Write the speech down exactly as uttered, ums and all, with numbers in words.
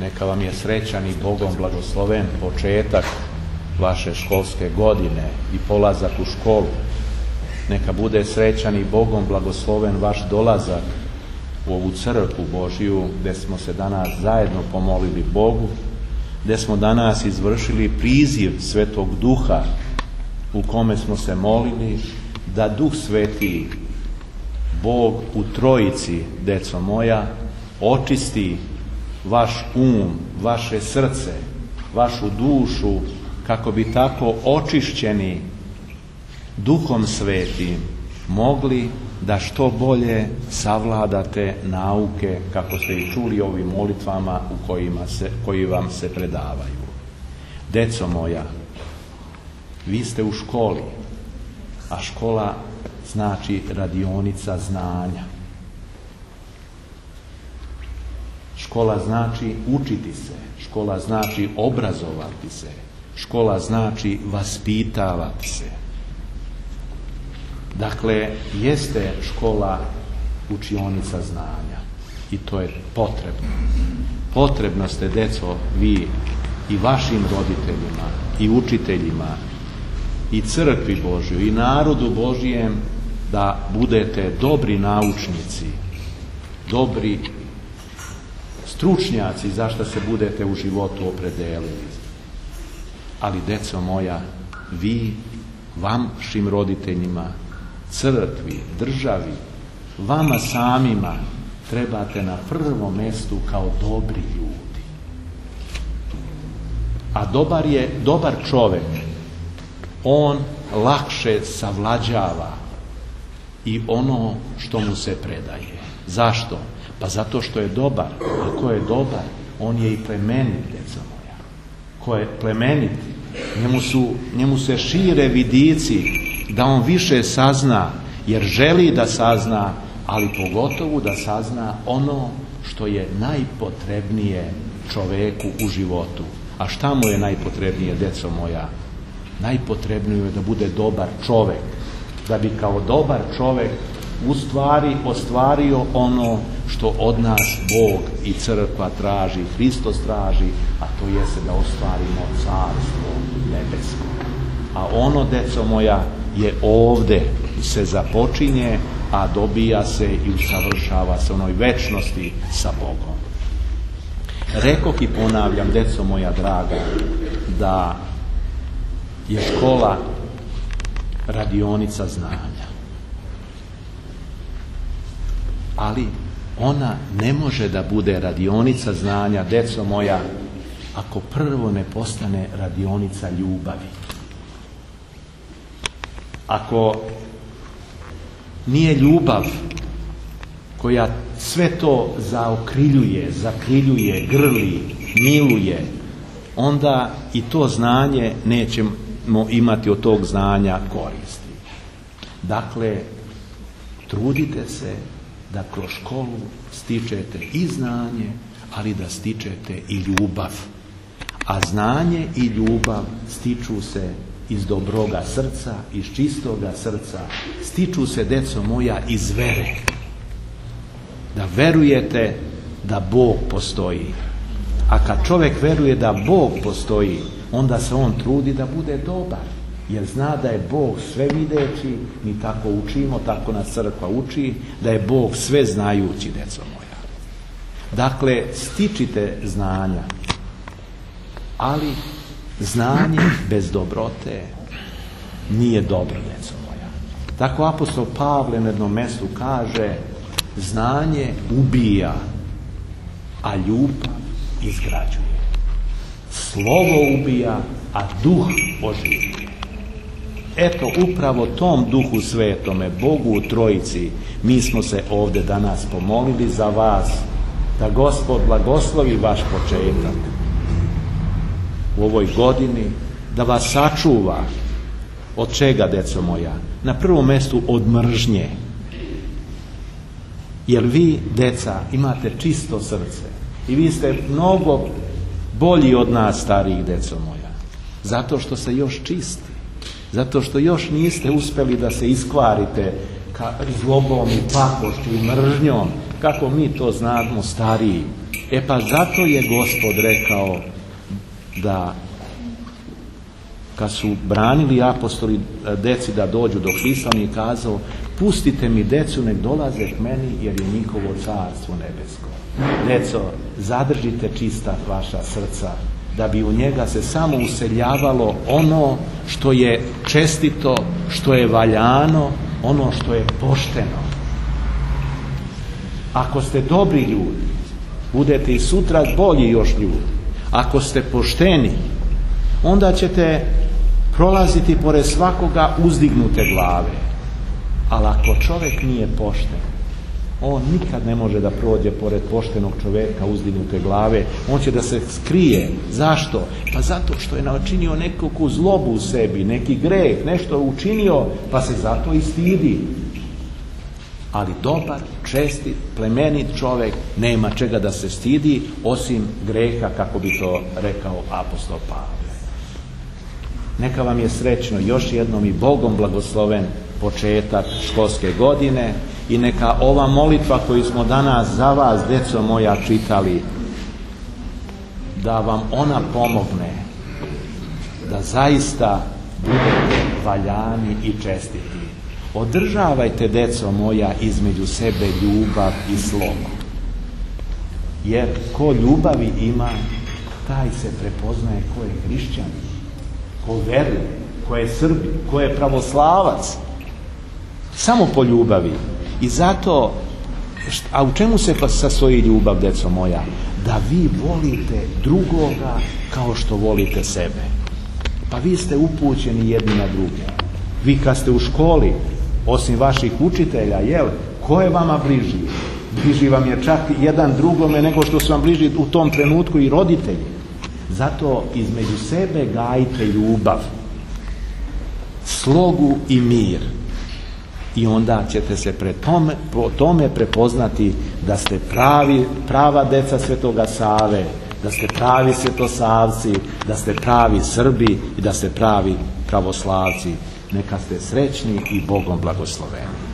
Neka vam je srećan i Bogom blagosloven početak vaše školske godine i polazak u školu. Neka bude srećan i Bogom blagosloven vaš dolazak u ovu crkvu Božju, gdje smo se danas zajedno pomolili Bogu, gdje smo danas izvršili priziv Svetog Duha, u kome smo se molili da Duh Sveti, Bog u Trojici, deco moja, očisti vaš um, vaše srce, vašu dušu, kako bi tako očišćeni Duhom Svetim mogli da što bolje savladate nauke, kako ste i čuli ovim molitvama u kojima se, koji vam se predavaju. Deco moja, vi ste u školi, a škola znači radionica znanja. Škola znači učiti se, škola znači obrazovati se, škola znači vaspitavati se. Dakle, jeste škola učionica znanja i to je potrebno. Potrebno ste, deco, vi i vašim roditeljima i učiteljima i crkvi Božjoj i narodu Božjem da budete dobri naučnici, dobri stručnjaci za što se budete u životu opredelili. Ali, deco moja, vi, vašim roditeljima, crkvi, državi, vama samima trebate na prvom mjestu kao dobri ljudi. A dobar je, dobar čovjek, on lakše savlađava i ono što mu se predaje. Zašto? Pa zato što je dobar. Ako je dobar, on je i plemenit, deco moja. Ko je plemenit, njemu, su, njemu se šire vidici da on više sazna, jer želi da sazna, ali pogotovo da sazna ono što je najpotrebnije čoveku u životu. A šta mu je najpotrebnije, deco moja? Najpotrebnije je da bude dobar čovek, da bi kao dobar čovek u stvari ostvario ono što od nas Bog i crkva traži, Hristos traži, a to jeste da ostvarimo carstvo nebesko. A ono, deco moja, je ovde se započinje, a dobija se i usavršava se onoj večnosti sa Bogom. Rekoh i ponavljam, deco moja draga, da je škola radionica znanja. Ali ona ne može da bude radionica znanja, deco moja, ako prvo ne postane radionica ljubavi. Ako nije ljubav koja sve to zaokriljuje, zakriljuje, grli, miluje, onda i to znanje nećemo imati od tog znanja koristi. Dakle, trudite se da kroz školu stičete i znanje, ali da stičete i ljubav. A znanje i ljubav stiču se iz dobroga srca, iz čistoga srca, stiču se, deco moja, iz vere. Da verujete da Bog postoji. A kad čovjek veruje da Bog postoji, onda se on trudi da bude dobar. Jer zna da je Bog sve videći, mi tako učimo, tako nas crkva uči, da je Bog sve znajući, deco moja. Dakle, stičite znanja, ali znanje bez dobrote nije dobro, deco moja. Tako apostol Pavle na jednom mjestu kaže: znanje ubija, a ljubav izgrađuje. Slovo ubija, a duh oživljuje. Eto, upravo tom Duhu Svetome, Bogu u Trojici, mi smo se ovdje danas pomolili za vas, da Gospod blagoslovi vaš početak u ovoj godini, da vas sačuva od čega, deco moja? Na prvom mjestu od mržnje. Jer vi, deca, imate čisto srce i vi ste mnogo bolji od nas starijih, deco moja, zato što se još čisti, zato što još niste uspjeli da se iskvarite ka zlobom i pakošću i mržnjom, kako mi to znamo stariji. E pa zato je Gospod rekao da kad su branili apostoli deci da dođu do Hrista, on je kazao: pustite mi decu, nek dolaze k meni, jer je njihovo carstvo nebesko. Deco, zadržite čista vaša srca, da bi u njega se samo useljavalo ono što je čestito, što je valjano, ono što je pošteno. Ako ste dobri ljudi, budete i sutra bolji još ljudi. Ako ste pošteni, onda ćete prolaziti pored svakoga uzdignute glave. Ali ako čovjek nije pošten, on nikad ne može da prođe pored poštenog čovjeka uzdignute glave. On će da se skrije. Zašto? Pa zato što je načinio neku zlobu u sebi, neki greh, nešto učinio, pa se zato i stidi. Ali dobar, čestit, plemenit čovjek nema čega da se stidi osim greha, kako bi to rekao apostol Pavle. Neka vam je srećno još jednom i Bogom blagosloven početak školske godine i neka ova molitva koju smo danas za vas, deco moja, čitali, da vam ona pomogne da zaista budete valjani i čestiti. Održavajte, deco moja, između sebe ljubav i slogu. Jer ko ljubavi ima, taj se prepoznaje ko je hrišćanin, ko veruje, ko je Srbin, ko je pravoslavac. Samo po ljubavi. I zato, a u čemu se sastoji ljubav, deco moja? Da vi volite drugoga kao što volite sebe. Pa vi ste upućeni jedni na druge. Vi kad ste u školi, osim vaših učitelja, jel, ko je vama bliži? Bliži vam je čak jedan drugome nego što su vam bliži u tom trenutku i roditelji. Zato između sebe gajite ljubav, slogu i mir. I onda ćete se pre tome, po tome prepoznati da ste pravi, prava deca Svetoga Save, da ste pravi svetosavci, da ste pravi Srbi i da ste pravi pravoslavci. Neka ste srećni i Bogom blagosloveni.